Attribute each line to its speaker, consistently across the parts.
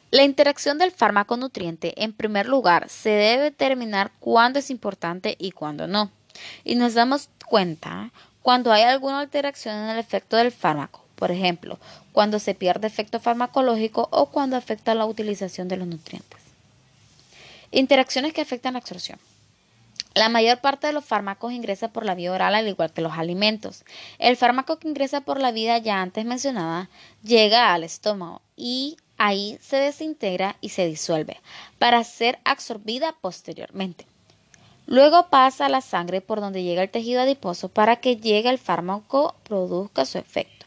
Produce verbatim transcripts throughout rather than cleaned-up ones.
Speaker 1: La interacción del fármaco-nutriente, en primer lugar, se debe determinar cuándo es importante y cuándo no. Y nos damos cuenta cuando hay alguna alteración en el efecto del fármaco, por ejemplo, cuando se pierde efecto farmacológico o cuando afecta la utilización de los nutrientes. Interacciones que afectan la absorción. La mayor parte de los fármacos ingresa por la vía oral al igual que los alimentos. El fármaco que ingresa por la vía ya antes mencionada llega al estómago y ahí se desintegra y se disuelve para ser absorbida posteriormente. Luego pasa a la sangre por donde llega el tejido adiposo para que llegue el fármaco produzca su efecto.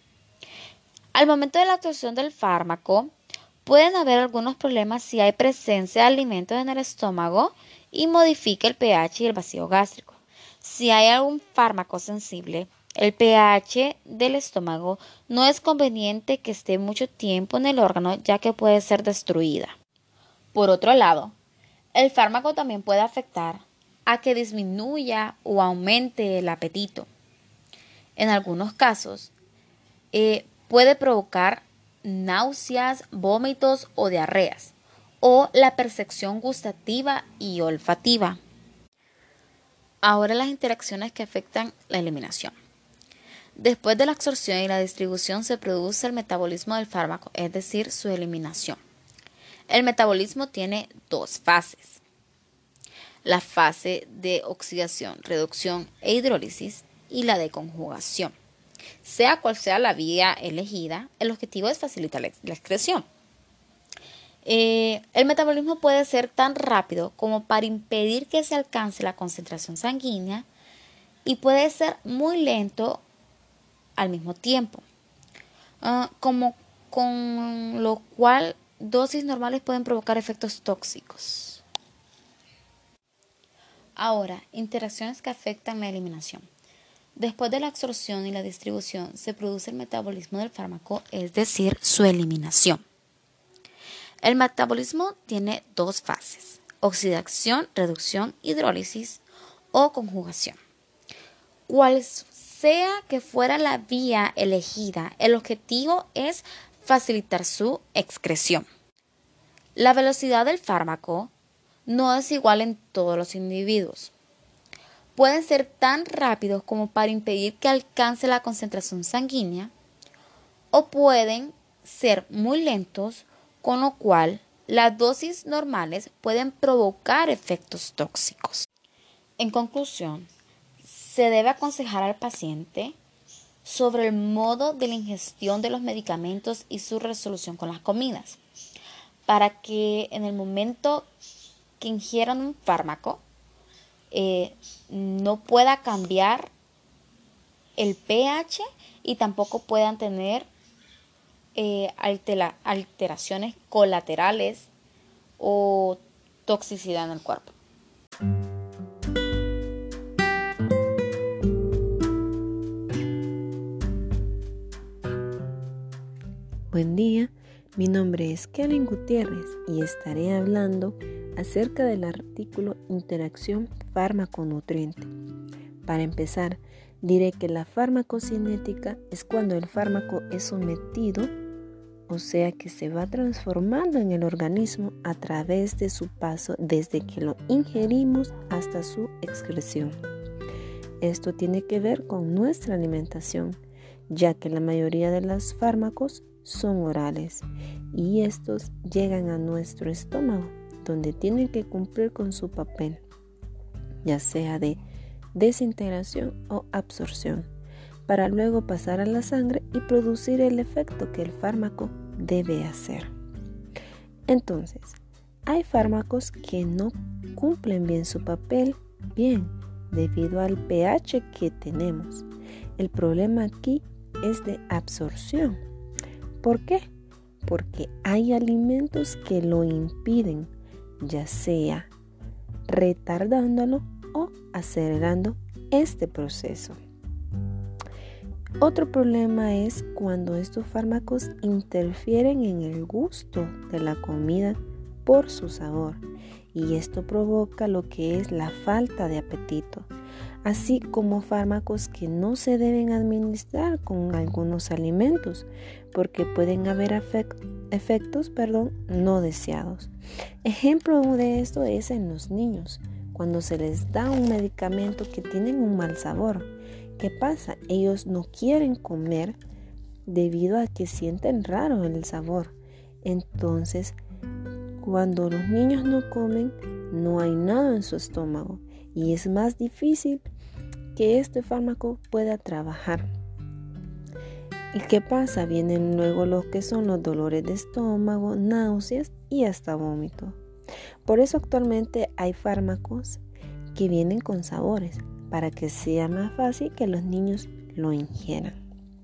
Speaker 1: Al momento de la absorción del fármaco, pueden haber algunos problemas si hay presencia de alimentos en el estómago y modifica el pH y el vacío gástrico. Si hay algún fármaco sensible, el pH del estómago no es conveniente que esté mucho tiempo en el órgano ya que puede ser destruida. Por otro lado, el fármaco también puede afectar a que disminuya o aumente el apetito. En algunos casos, eh, puede provocar náuseas, vómitos o diarreas, o la percepción gustativa y olfativa. Ahora las interacciones que afectan la eliminación. Después de la absorción y la distribución se produce el metabolismo del fármaco, es decir, su eliminación. El metabolismo tiene dos fases. La fase de oxidación, reducción e hidrólisis y la de conjugación. Sea cual sea la vía elegida, el objetivo es facilitar la excreción. Eh, el metabolismo puede ser tan rápido como para impedir que se alcance la concentración sanguínea y puede ser muy lento al mismo tiempo, uh, como con lo cual dosis normales pueden provocar efectos tóxicos. Ahora, interacciones que afectan la eliminación. Después de la absorción y la distribución se produce el metabolismo del fármaco, es decir, su eliminación. El metabolismo tiene dos fases: oxidación, reducción, hidrólisis o conjugación. Cual sea que fuera la vía elegida, el objetivo es facilitar su excreción. La velocidad del fármaco no es igual en todos los individuos. Pueden ser tan rápidos como para impedir que alcance la concentración sanguínea o pueden ser muy lentos, con lo cual las dosis normales pueden provocar efectos tóxicos. En conclusión, se debe aconsejar al paciente sobre el modo de la ingestión de los medicamentos y su resolución con las comidas, para que en el momento que ingieran un fármaco eh, no pueda cambiar el pH y tampoco puedan tener eh, altera, alteraciones colaterales o toxicidad en el cuerpo.
Speaker 2: Buen día, mi nombre es Kellen Gutiérrez y estaré hablando acerca del artículo Interacción fármaco-nutriente. Para empezar, diré que la farmacocinética es cuando el fármaco es sometido, o sea que se va transformando en el organismo a través de su paso desde que lo ingerimos hasta su excreción. Esto tiene que ver con nuestra alimentación, ya que la mayoría de los fármacos son orales y estos llegan a nuestro estómago, donde tienen que cumplir con su papel, ya sea de desintegración o absorción, para luego pasar a la sangre y producir el efecto que el fármaco debe hacer. Entonces, hay fármacos que no cumplen bien su papel, bien, debido al pH que tenemos. El problema aquí es de absorción. ¿Por qué? Porque hay alimentos que lo impiden, ya sea retardándolo o acelerando este proceso. Otro problema es cuando estos fármacos interfieren en el gusto de la comida por su sabor, y esto provoca lo que es la falta de apetito, así como fármacos que no se deben administrar con algunos alimentos porque pueden haber efect- efectos perdón, no deseados. Ejemplo de esto es en los niños, cuando se les da un medicamento que tienen un mal sabor. ¿Qué pasa? Ellos no quieren comer debido a que sienten raro el sabor. Entonces, cuando los niños no comen, no hay nada en su estómago y es más difícil que este fármaco pueda trabajar. ¿Y qué pasa? Vienen luego lo que son los dolores de estómago, náuseas y hasta vómito. Por eso actualmente hay fármacos que vienen con sabores para que sea más fácil que los niños lo ingieran.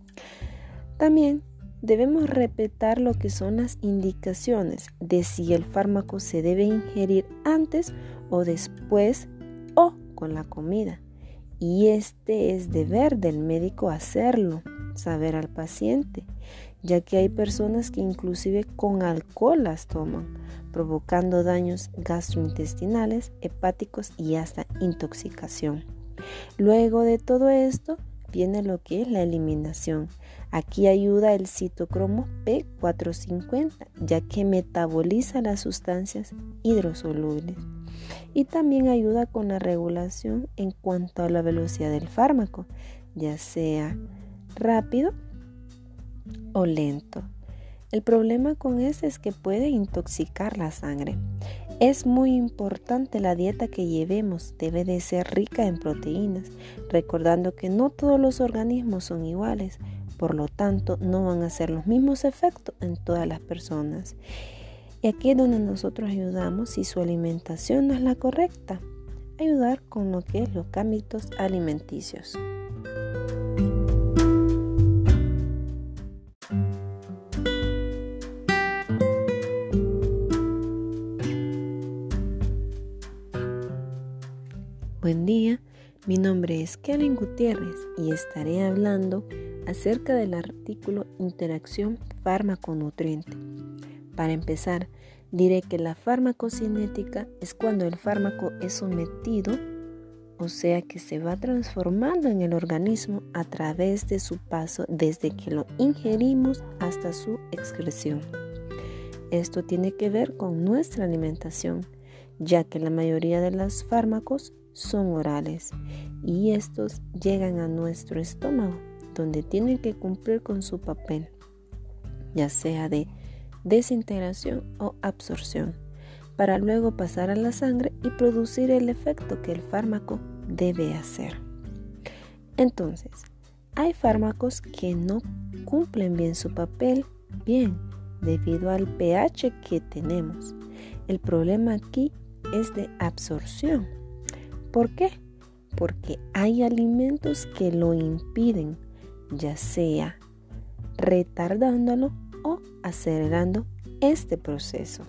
Speaker 2: También debemos respetar lo que son las indicaciones de si el fármaco se debe ingerir antes o después o con la comida. Y este es deber del médico hacerlo, saber al paciente, ya que hay personas que inclusive con alcohol las toman, provocando daños gastrointestinales, hepáticos y hasta intoxicación. Luego de todo esto viene lo que es la eliminación. Aquí ayuda el citocromo P cuatrocientos cincuenta, ya que metaboliza las sustancias hidrosolubles. Y también ayuda con la regulación en cuanto a la velocidad del fármaco, ya sea rápido o lento. El problema con este es que puede intoxicar la sangre. Es muy importante la dieta que llevemos, debe de ser rica en proteínas, recordando que no todos los organismos son iguales, por lo tanto no van a hacer los mismos efectos en todas las personas. Y aquí es donde nosotros ayudamos si su alimentación no es la correcta, ayudar con lo que es los hábitos alimenticios. Buen día, mi nombre es Karen Gutiérrez y estaré hablando acerca del artículo Interacción fármaco-nutriente. Para empezar, diré que la farmacocinética es cuando el fármaco es sometido, o sea que se va transformando en el organismo a través de su paso desde que lo ingerimos hasta su excreción. Esto tiene que ver con nuestra alimentación, ya que la mayoría de los fármacos son orales y estos llegan a nuestro estómago, donde tienen que cumplir con su papel, ya sea de desintegración o absorción, para luego pasar a la sangre y producir el efecto que el fármaco debe hacer. Entonces, hay fármacos que no cumplen bien su papel, bien, debido al pH que tenemos. El problema aquí es de absorción. ¿Por qué? Porque hay alimentos que lo impiden, ya sea retardándolo o acelerando este proceso.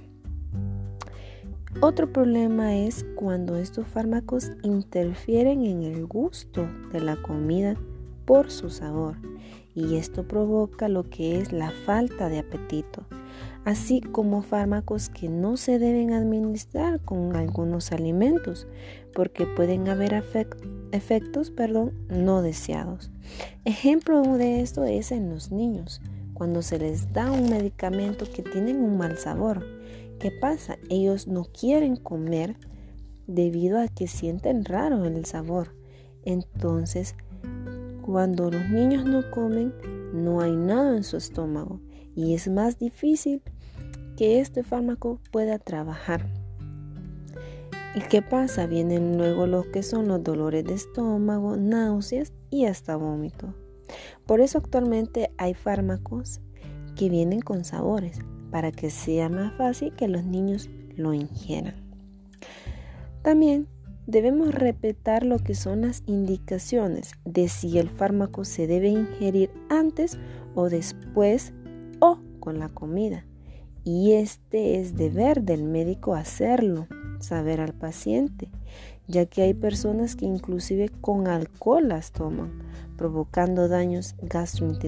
Speaker 2: Otro problema es cuando estos fármacos interfieren en el gusto de la comida por su sabor, y esto provoca lo que es la falta de apetito, así como fármacos que no se deben administrar con algunos alimentos porque pueden haber efect- efectos perdón, no deseados. Ejemplo de esto es en los niños, cuando se les da un medicamento que tienen un mal sabor. ¿Qué pasa? Ellos no quieren comer debido a que sienten raro el sabor. Entonces, cuando los niños no comen, no hay nada en su estómago y es más difícil que este fármaco pueda trabajar. ¿Y qué pasa? Vienen luego lo que son los dolores de estómago, náuseas y hasta vómito. Por eso actualmente hay fármacos que vienen con sabores para que sea más fácil que los niños lo ingieran. También debemos respetar lo que son las indicaciones de si el fármaco se debe ingerir antes o después o con la comida. Y este es deber del médico hacerlo, saber al paciente, ya que hay personas que inclusive con alcohol las toman, provocando daños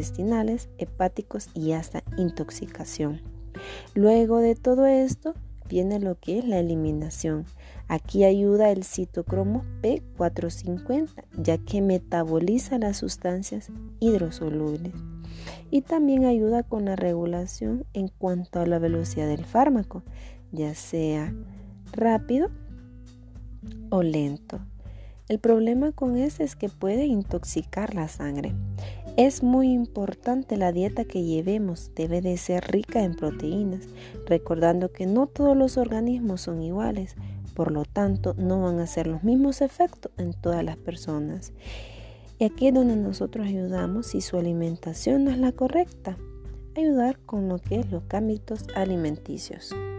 Speaker 2: gastrointestinales, hepáticos y hasta intoxicación. Luego de todo esto viene lo que es la eliminación. Aquí ayuda el citocromo P cuatrocientos cincuenta, ya que metaboliza las sustancias hidrosolubles. Y también ayuda con la regulación en cuanto a la velocidad del fármaco, ya sea rápido o lento. El problema con este es que puede intoxicar la sangre. Es muy importante la dieta que llevemos, debe de ser rica en proteínas, recordando que no todos los organismos son iguales, por lo tanto no van a hacer los mismos efectos en todas las personas. Y aquí es donde nosotros ayudamos si su alimentación no es la correcta, ayudar con lo que es los hábitos alimenticios.